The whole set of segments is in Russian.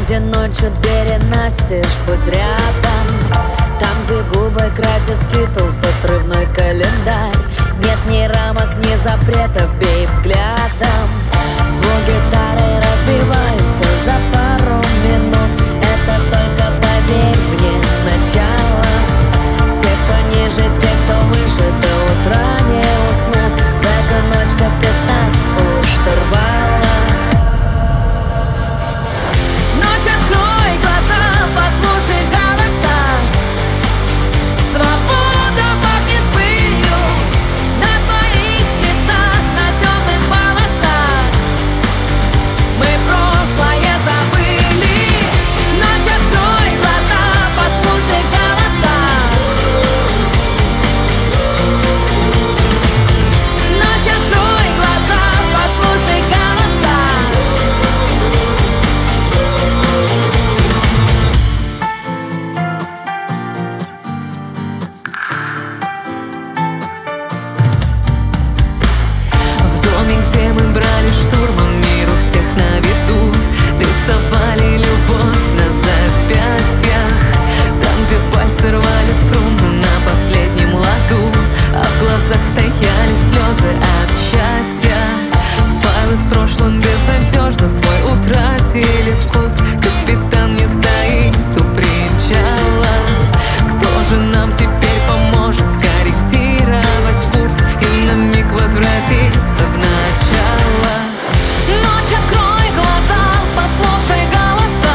где ночью двери настежь, будь рядом. Там, где губы красят скитлс, отрывной календарь. Нет ни рамок, ни запретов, бей взглядом. Звук гитары разбивает все за пару минут. Это только, поверь мне, начало. Те, кто ниже, те, кто выше, до утра не уснут. В эту ночь капитан у штурвала. Ночь, открой глаза, послушай голоса. Свобода пахнет пылью на твоих часах, на темных волосах. Мы прошлое забыли. Ночь, открой глаза, послушай голоса. Ночь, открой глаза, послушай голоса. В доме, где мы брали штурмом мир у всех на виду, рисовали любовь на запястьях. Там, где пальцы рвали струны на последнем ладу, а в глазах стояли слезы от счастья. Файлы с прошлым безнадежно свой утратили вкус. Капитан не стоит у причала. Кто же нам теперь поможет скорректировать курс и на миг возвратиться в начало? Ночь, открой глаза, послушай голоса.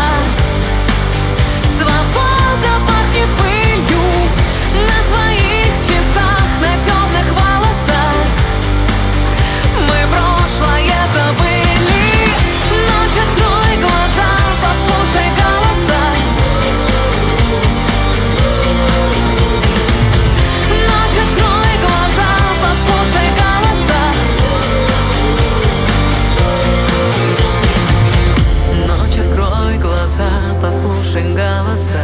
Свобода пахнет пылью на твоих часах, на темных волосах. Мы прошлое забыли. Ночь, открой глаза, послушай голоса. Ночь, открой глаза, послушай голоса. Ночь, открой глаза, послушай голоса.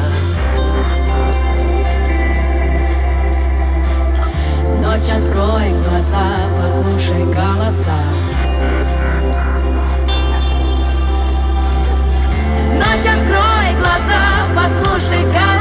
Ночь, открой глаза, послушай голоса. Ночь, открой глаза, послушай голоса.